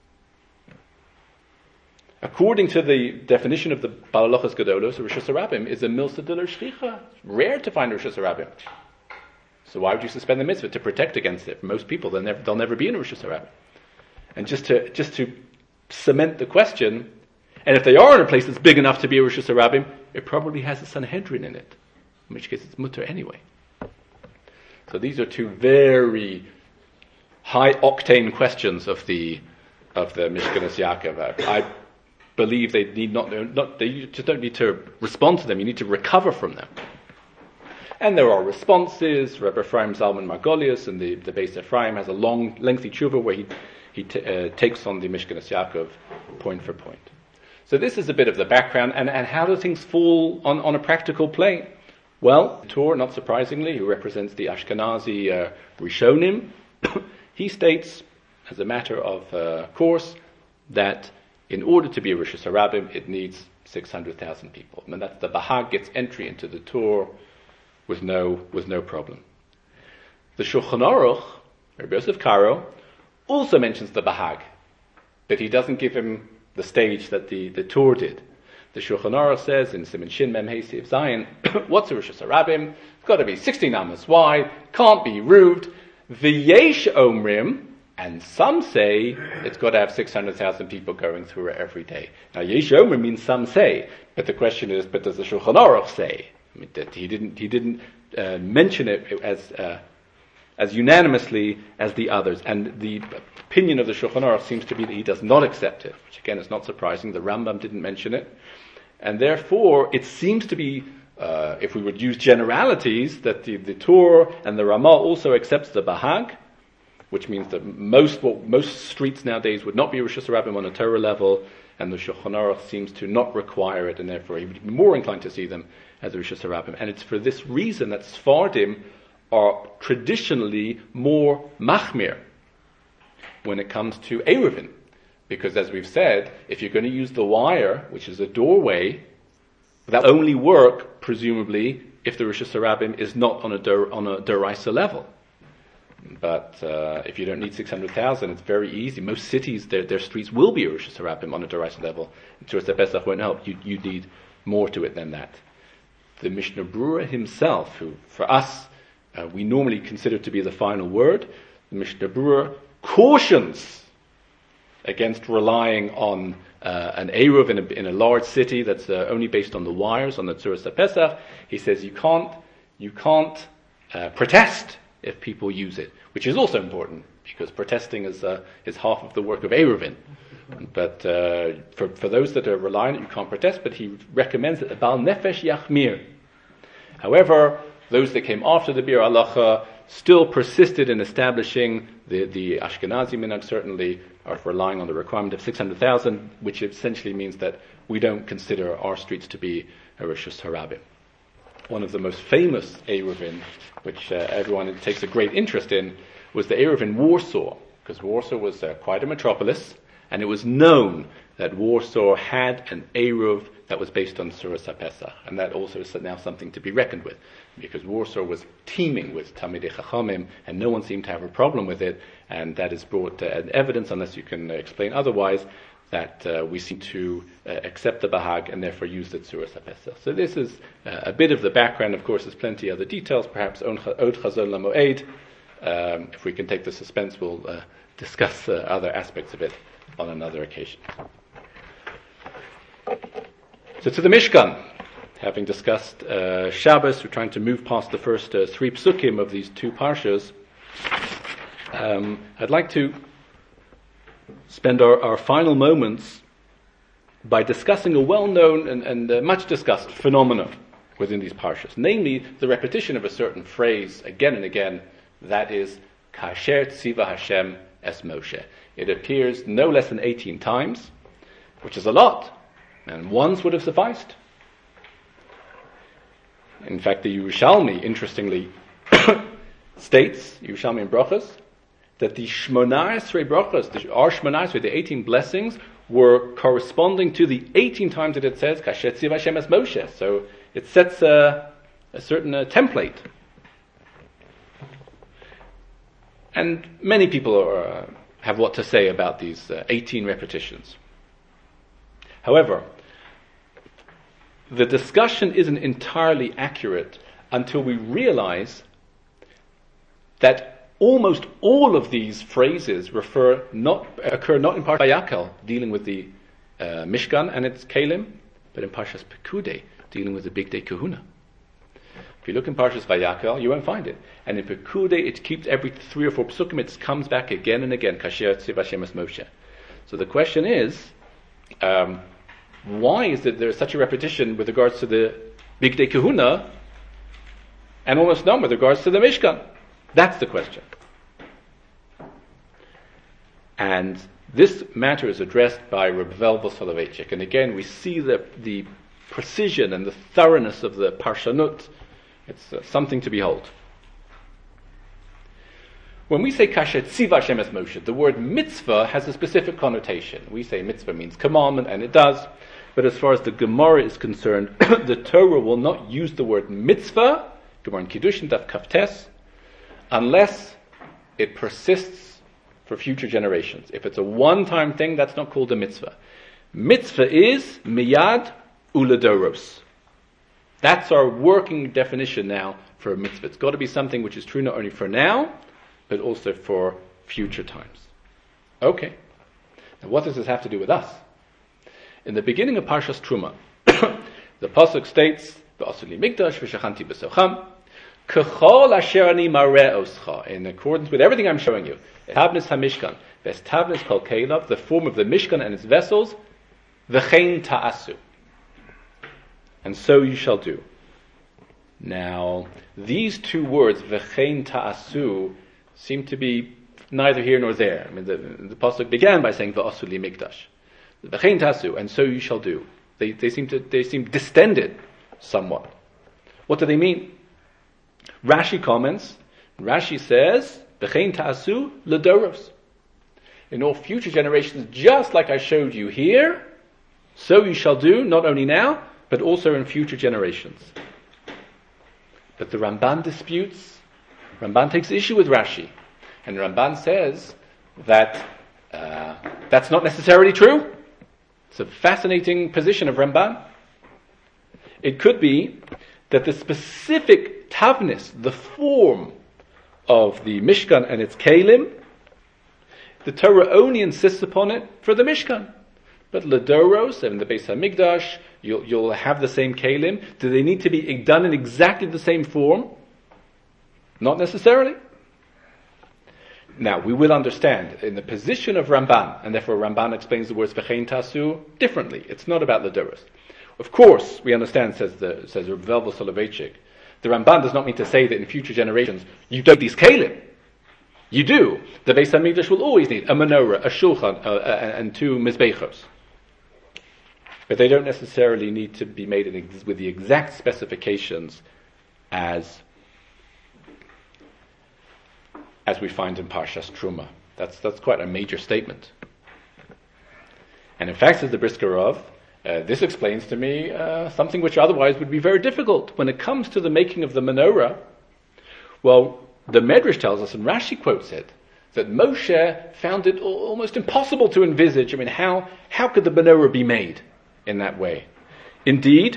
According to the definition of the Balalachas Gedolos, a Rishus HaRabim is a milsa de lo shchicha. It's rare to find a Rishus HaRabim. So why would you suspend the mitzvah? To protect against it. For most people, they'll never be in a Rishus HaRabim. And just to cement the question, and if they are in a place that's big enough to be a Rishus HaRabim, it probably has a Sanhedrin in it, in which case it's mutter anyway. So these are two very high octane questions of the Mishkanas Yaakov. I believe they they just don't need to respond to them. You need to recover from them. And there are responses. Rebbe Ephraim Zalman Margolius and the Beis Ephraim has a long, lengthy tshuva where he takes on the Mishkanas Yaakov point for point. So this is a bit of the background, and how do things fall on a practical plane? Well, Tor, not surprisingly, who represents the Ashkenazi Rishonim, he states, as a matter of course, that in order to be a Rishus HaRabim, it needs 600,000 people. And that's the Bahag gets entry into the Tor with no problem. The Shulchan Aruch, Rabbi Yosef Karo, also mentions the Bahag, but he doesn't give him the stage that the Tur did. The Shulchan Aruch says in Siman Shin Mem Hey Sif Zayin, what's a Rishus Harabim? It's got to be 16 amas wide, can't be roofed. V'yesh omrim, and some say it's got to have 600,000 people going through it every day. Now, yesh omrim means some say, but the question is, but does the Shulchan Aruch say? I mean, that he didn't mention it as unanimously as the others, and the opinion of the Shulchan Aruch seems to be that he does not accept it, which again is not surprising. The Rambam didn't mention it, and therefore it seems to be, if we would use generalities, that the Tur and the Ramah also accepts the Bahag, which means that most streets nowadays would not be Rishus Harabim on a Torah level, and the Shulchan Aruch seems to not require it, and therefore he would be more inclined to see them as Rishus Harabim. And it's for this reason that Sfardim are traditionally more machmir when it comes to Eruvin. Because as we've said, if you're going to use the wire, which is a doorway, that will only work, presumably, if the Rishus Harabim is not on a Deraisa level. But if you don't need 600,000, it's very easy. Most cities, their streets will be Rishus Harabim on a Deraisa level. Towards the Pesach won't help. You need more to it than that. The Mishnah Berurah himself, who for us we normally consider to be the final word, the Mishnah Berurah cautions against relying on an Eruv in a large city that's only based on the wires, on the Tzuras HaPesach. He says you can't protest if people use it, which is also important, because protesting is half of the work of Eruvin. But for those that are reliant, you can't protest, but he recommends that Bal Nefesh Yachmir. However, those that came after the Bir Halacha still persisted in establishing the Ashkenazi minhag, certainly are relying on the requirement of 600,000, which essentially means that we don't consider our streets to be a Rishus Harabim. One of the most famous Eruvin, which everyone takes a great interest in, was the Eruvin Warsaw, because Warsaw was quite a metropolis, and it was known that Warsaw had an Eruv that was based on Tzuras HaPesach, and that also is now something to be reckoned with, because Warsaw was teeming with Talmidei Chachamim, and no one seemed to have a problem with it, and that is brought as evidence, unless you can explain otherwise, that we seem to accept the Bahag and therefore use the Tzuras HaPesach. So this is a bit of the background. Of course, there's plenty of other details, perhaps Od Chazon LaMoed. If we can take the suspense, we'll discuss other aspects of it on another occasion. So to the Mishkan. Having discussed Shabbos, we're trying to move past the first three psukim of these two parshas. I'd like to spend our final moments by discussing a well-known and much discussed phenomenon within these parshas, namely the repetition of a certain phrase again and again, that is, Kasher Tziva Hashem Es Moshe. It appears no less than 18 times, which is a lot, and once would have sufficed. In fact, the Yerushalmi, interestingly, states, Yerushalmi in Brachos, that the Shmona Esrei Brachos, our Shmona Esrei, the 18 blessings, were corresponding to the 18 times that it says, Kasher Tziva Hashem Es Moshe. So it sets a certain template. And many people have what to say about these 18 repetitions. However, the discussion isn't entirely accurate until we realize that almost all of these phrases occur not in Parshas Vayakhel, dealing with the Mishkan and its Kelim, but in Parshas Pekudei, dealing with the Big Day Kahuna. If you look in Parshas Vayakhel, you won't find it. And in Pekudei, it keeps every 3 or 4 psukim, it comes back again and again, Kasher Tziva Hashem Es Moshe. So the question is, why is it there's such a repetition with regards to the Big Day Kahuna and almost none with regards to the Mishkan? That's the question. And this matter is addressed by Reb Velvel Soloveitchik. And again, we see the precision and the thoroughness of the Parshanut. It's something to behold. When we say Kasher Tziva Hashem Es Moshe, the word mitzvah has a specific connotation. We say mitzvah means commandment, and it does. But as far as the Gemara is concerned, the Torah will not use the word mitzvah Gemara in Kiddushin, Daf Kaftes, unless it persists for future generations. If it's a one-time thing, that's not called a mitzvah. Mitzvah is miyad uledoros. That's our working definition now for a mitzvah. It's got to be something which is true not only for now, but also for future times. Okay. Now what does this have to do with us? In the beginning of Parshas Truma, the pasuk states, "V'asuli mikdash v'shachanti b'socham, k'chol asher ani mareh oscha," in accordance with everything I'm showing you. Tavnis hamishkan, ves tavnis kol keilav, the form of the mishkan and its vessels, v'chein ta'asu, and so you shall do. Now, these two words, v'chein ta'asu, seem to be neither here nor there. I mean, the pasuk began by saying v'asuli mikdash, v'chein ta'asu, and so you shall do. They seem distended somewhat. What do they mean? Rashi comments. Rashi says, "V'chein ta'asu ledoros." In all future generations, just like I showed you here, so you shall do, not only now, but also in future generations. But the Ramban disputes. Ramban takes issue with Rashi, and Ramban says that that's not necessarily true. It's a fascinating position of Ramban. It could be that the specific tavnis, the form of the Mishkan and its kelim, the Torah only insists upon it for the Mishkan. But Ledoros, in the Beis HaMikdash, you'll have the same kelim. Do they need to be done in exactly the same form? Not necessarily. Now, we will understand in the position of Ramban, and therefore Ramban explains the words v'chein tasu differently. It's not about Ledoros. Of course, we understand, says Reb Velvel Soloveitchik, the Ramban does not mean to say that in future generations you don't need these kelim. You do. The Beis HaMikdash will always need a menorah, a shulchan, and two mizbechos. But they don't necessarily need to be made with the exact specifications as we find in Parshas Truma. That's quite a major statement. And in fact, says the Brisker Rav, this explains to me something which otherwise would be very difficult. When it comes to the making of the menorah, well, the Medrash tells us, and Rashi quotes it, that Moshe found it almost impossible to envisage. I mean, how could the menorah be made in that way? Indeed,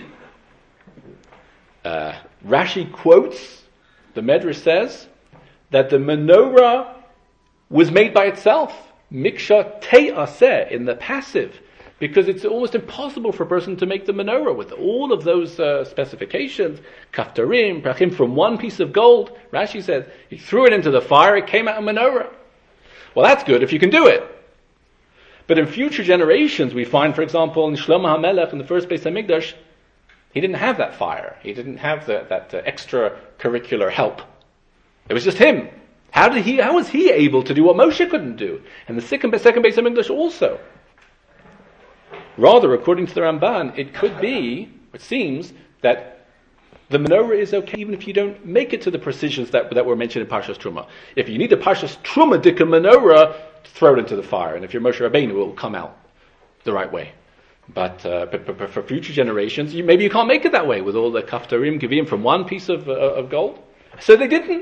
Rashi quotes, the Medrash says, that the menorah was made by itself, miksha te'aseh, in the passive, because it's almost impossible for a person to make the menorah with all of those specifications, kaftarim, prachim, from one piece of gold. Rashi says, he threw it into the fire, it came out a menorah. Well, that's good if you can do it. But in future generations, we find, for example, in Shlomo HaMelech, in the first Beis HaMikdash, he didn't have that fire. He didn't have that extracurricular help. It was just him. How was he able to do what Moshe couldn't do? And the second Beis HaMikdash also. Rather, according to the Ramban, it seems that the menorah is okay even if you don't make it to the precisions that were mentioned in Parshas Truma. If you need a Parshas Truma dika menorah, throw it into the fire, and if you're Moshe Rabbeinu, it will come out the right way. But for future generations, maybe you can't make it that way with all the kaftarim givim from one piece of gold. So they didn't.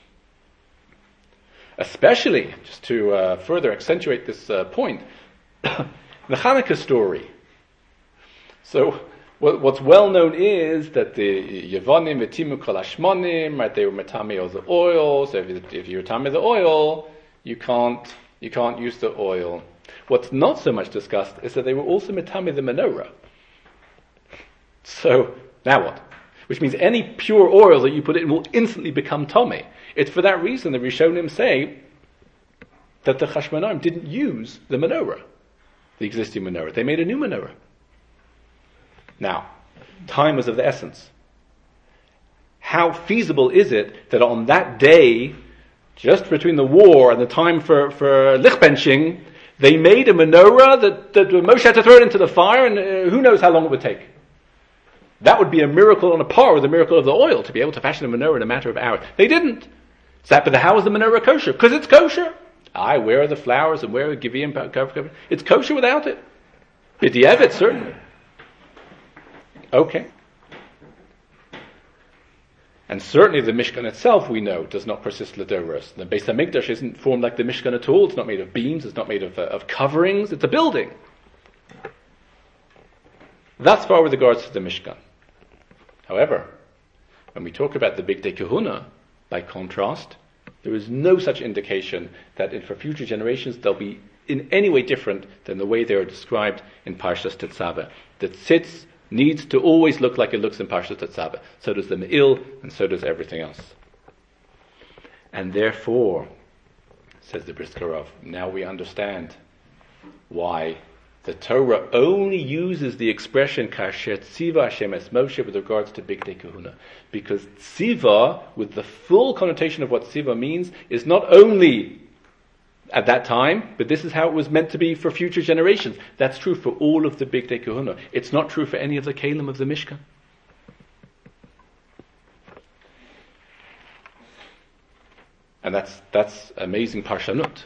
Especially, just to further accentuate this point, the Hanukkah story. So, what's well known is that the Yevonim v'timu kol hashmonim, right? They were metame of the oil. So if you're metame the oil, you can't use the oil. What's not so much discussed is that they were also metame the menorah. So now what? Which means any pure oil that you put in will instantly become tomei. It's for that reason the Rishonim say that the Chashmonaim didn't use the menorah, the existing menorah. They made a new menorah. Now, time was of the essence. How feasible is it that on that day, just between the war and the time for lichbenching, they made a menorah that Moshe had to throw it into the fire, and who knows how long it would take? That would be a miracle on a par with the miracle of the oil, to be able to fashion a menorah in a matter of hours. They didn't. But how is the menorah kosher? Because it's kosher. Where are the flowers and where are the givim? It's kosher without it. B'di'evet, certainly. Okay. And certainly the Mishkan itself, we know, does not persist Ledoros. The Beis HaMikdash isn't formed like the Mishkan at all. It's not made of beams. It's not made of coverings. It's a building. Thus far with regards to the Mishkan. However, when we talk about the Bigdei Kehuna, by contrast, there is no such indication that for future generations they'll be in any way different than the way they are described in Parshas Tetzaveh. The tzitz needs to always look like it looks in Parshas Tetzaveh. So does the Me'il, and so does everything else. And therefore, says the Brisker Rav, now we understand why the Torah only uses the expression Kasher Tziva Hashem Es Moshe with regards to Bigdei Kehuna. Because Tziva, with the full connotation of what Tziva means, is not only at that time, but this is how it was meant to be for future generations. That's true for all of the Bigdei Kehuna. It's not true for any of the Kalim of the Mishkan. And that's amazing Parshanut.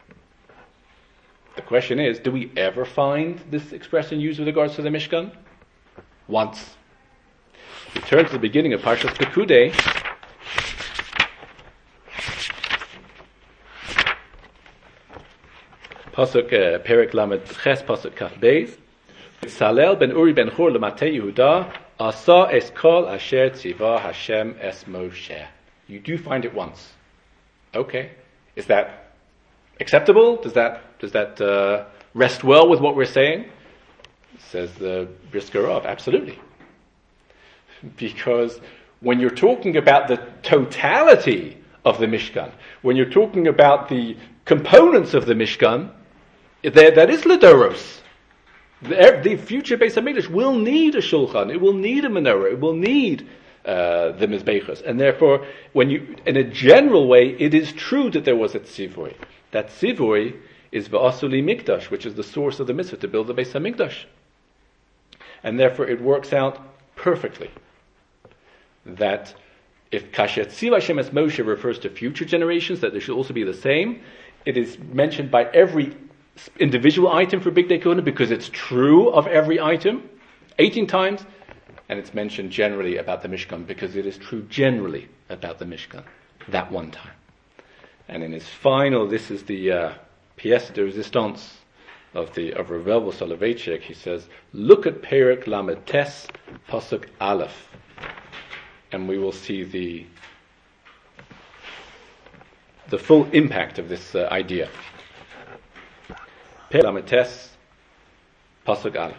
The question is, do we ever find this expression used with regards to the Mishkan? Once. We turn to the beginning of Parshas Pekudei. Pasuk Perek Lamed Ches Pasuk Kaf Beis. Salel ben Uri ben Chur lematei Yehuda asa es kol asher tziva Hashem es Moshe. You do find it once. Okay, is that acceptable? Does that rest well with what we're saying? Says the Brisker Rav, absolutely. Because when you're talking about the totality of the Mishkan, when you're talking about the components of the Mishkan, that is Ledoros. The future Beis HaMikdash will need a Shulchan, it will need a menorah, it will need the Mizbechos. And therefore, in a general way, it is true that there was a Tzivui. That Tzivui is V'asuli Mikdash, which is the source of the mitzvah to build the Beis HaMikdash. And therefore it works out perfectly that if Kasher Tziva Hashem Es Moshe refers to future generations, that there should also be the same. It is mentioned by every individual item for Bigdei Kehuna because it's true of every item, 18 times, and it's mentioned generally about the Mishkan because it is true generally about the Mishkan, that one time. And in his final, this is the pièce de résistance of Rav Soloveitchik. He says, look at Perek Lamed Tes Pasuk Aleph, and we will see the full impact of this idea. Perek Lamed Tes Pasuk Aleph.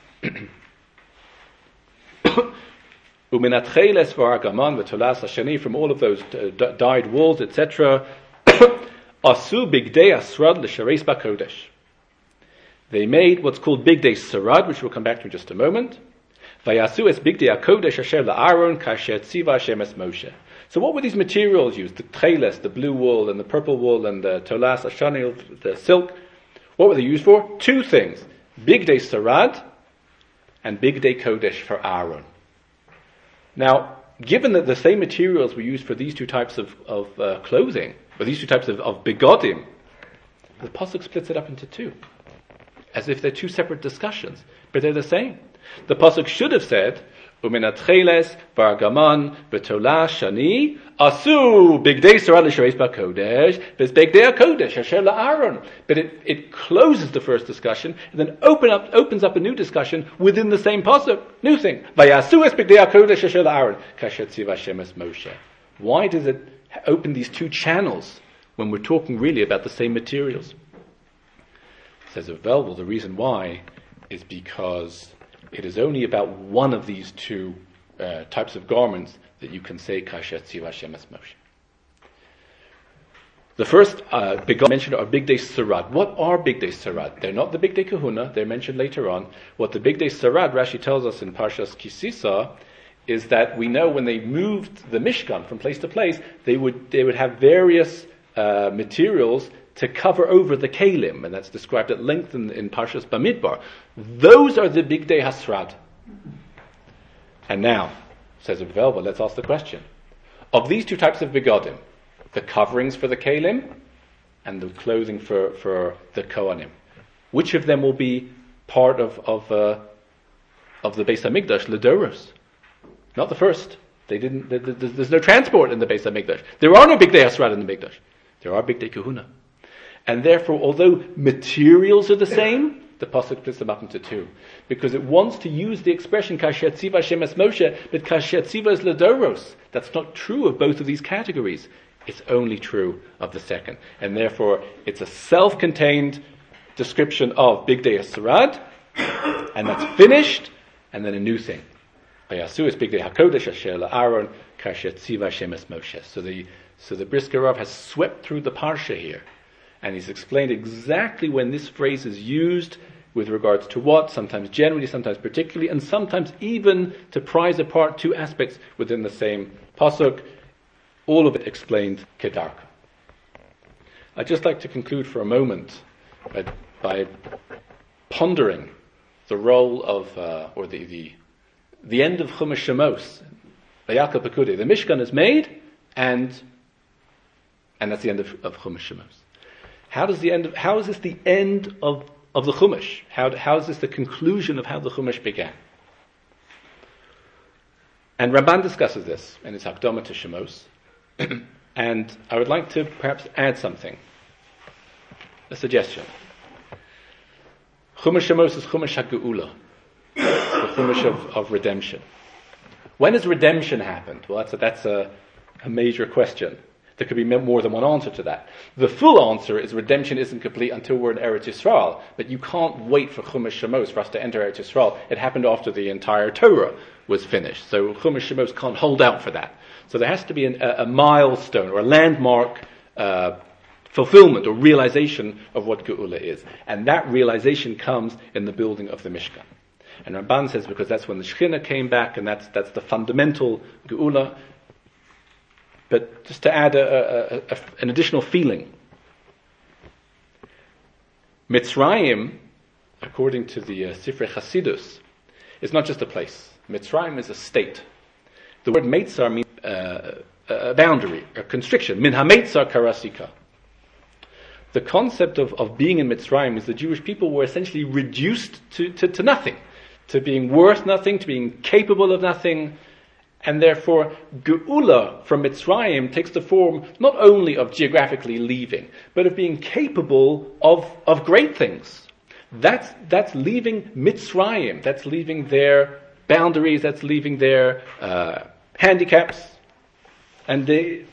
Uminat Cheles v'Argaman v'Tolas Hashani, from all of those dyed walls, etc. Asu Bigdei Asrad l'Shareis Bakodesh. They made what's called Bigdei Sarad, which we'll come back to in just a moment. Vayasu es Bigdei HaKodesh Asher la'Aaron kasher tziva Hashem es Moshe. So what were these materials used? The Tcheles, the blue wool, and the purple wool, and the Tolas Hashani, the silk. What were they used for? Two things. Bigdei Sarad and Bigdei Kodesh for Aaron. Now, given that the same materials were used for these two types of clothing, or these two types of begodim, the Pasuk splits it up into two, as if they're two separate discussions, but they're the same. The Pasuk should have said, Uminat Cheles, Vargaman, Betola, Shani, Asu, Bigdei Sarad l'Shareis Bakodesh, Bez Bigdei HaKodesh, Asher la'Aaron. But it closes the first discussion, and then opens up a new discussion within the same Pasuk. New thing. Vayasu es Bigdei HaKodesh, Asher la'Aaron, Kasher Tziva Hashem es Moshe. Why does it open these two channels when we're talking really about the same materials? Says Velvel, the reason why is because it is only about one of these two types of garments that you can say Kasher Tziva Hashem es Moshe. The first big mentioned are Bigdei Sarad. What are Bigdei Sarad? They're not the Bigdei Kehuna. They're mentioned later on. What the Bigdei Sarad, Rashi tells us in Parshas Kisisa, is that we know when they moved the Mishkan from place to place, they would have various materials to cover over the Kalim, and that's described at length in Parshas Bamidbar. Those are the Bigdei Hasrad. And now, says Velva, let's ask the question. Of these two types of begodim, the coverings for the Kalim and the clothing for the Kohanim, which of them will be part of the Beis HaMikdash, Ledoros? Not the first. There's no transport in the Beis HaMikdash. There are no Bigdei Hasrat in the Mikdash. There are Bigdei Kahuna. And therefore, although materials are the same, the Pasuk splits them up into two. Because it wants to use the expression Kasher Tziva Hashem es Moshe, but Kasher Tziva is Ledoros. That's not true of both of these categories. It's only true of the second. And therefore, it's a self-contained description of Bigdei Hasrat, and that's finished, and then a new thing. Vayasu is Bigdei HaKodesh Asher LaAaron Kasher Tziva Hashem es Moshe. So the Brisker Rav has swept through the Parsha here. And he's explained exactly when this phrase is used with regards to what, sometimes generally, sometimes particularly, and sometimes even to prize apart two aspects within the same pasuk. All of it explained kedarka. I'd just like to conclude for a moment by pondering the role of, or the end of Chumash Shemos. Vayakal Pekudei. The Mishkan is made, and that's the end of Chumash Shemos. How is this the end of the Chumash? How is this the conclusion of how the Chumash began? And Ramban discusses this in his Hakdama to Shemos. And I would like to perhaps add something. A suggestion. Chumash Shemos is Chumash HaGeula, the Chumash of redemption. When has redemption happened? Well, that's a major question. There could be more than one answer to that. The full answer is redemption isn't complete until we're in Eretz Yisrael. But you can't wait for Chumash Shemos for us to enter Eretz Yisrael. It happened after the entire Torah was finished. So Chumash Shemos can't hold out for that. So there has to be a milestone or a landmark fulfillment or realization of what Geula is. And that realization comes in the building of the Mishkan. And Ramban says because that's when the Shekhinah came back, and that's the fundamental Geula. But just to add an additional feeling, Mitzrayim, according to the Sifrei Chasidus, is not just a place. Mitzrayim is a state. The word Meitzar means a boundary, a constriction. Min ha-Meitzar karasika. The concept of being in Mitzrayim is the Jewish people were essentially reduced to nothing, to being worth nothing, to being capable of nothing. And therefore, Geula from Mitzrayim takes the form not only of geographically leaving, but of being capable of great things. That's leaving Mitzrayim. That's leaving their boundaries. That's leaving their handicaps. And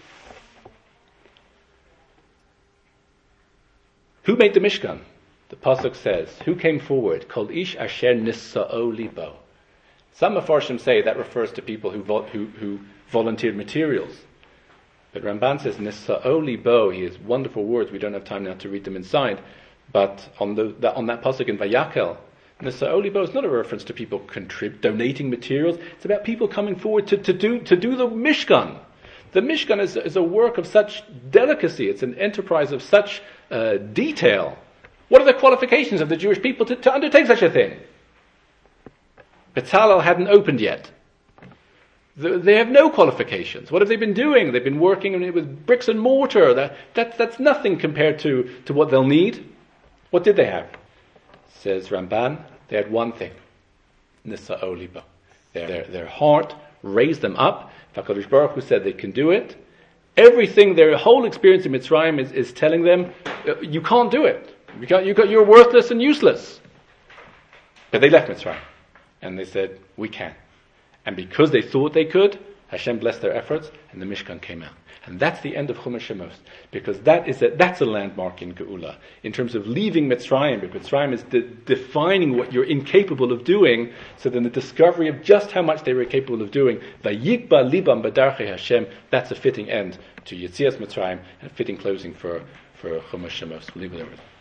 who made the Mishkan? The pasuk says, "Who came forward? Kol ish asher nisa'o libo." Some Mefarshim say that refers to people who volunteered materials. But Ramban says, Nisa'o libo, he has wonderful words, we don't have time now to read them inside, but on that pasuk in Vayakel, Nisa'o libo is not a reference to people donating materials, it's about people coming forward to do the Mishkan. The Mishkan is a work of such delicacy, it's an enterprise of such detail. What are the qualifications of the Jewish people to undertake such a thing? Betzalel hadn't opened yet. They have no qualifications. What have they been doing? They've been working with bricks and mortar. That's nothing compared to what they'll need. What did they have? Says Ramban, they had one thing. Nisa'o libo. Their heart raised them up. HaKadosh Baruch Hu said they can do it. Everything, their whole experience in Mitzrayim is telling them, you can't do it. You're worthless and useless. But they left Mitzrayim. And they said, we can. And because they thought they could, Hashem blessed their efforts, and the Mishkan came out. And that's the end of Chumash Shemos. Because that's a landmark in Geula. In terms of leaving Mitzrayim, because Mitzrayim is defining what you're incapable of doing, so then the discovery of just how much they were capable of doing, Vayikba libam b'darchei Hashem, that's a fitting end to Yetzias Mitzrayim, and a fitting closing for Chumash Shemos. We'll leave it there.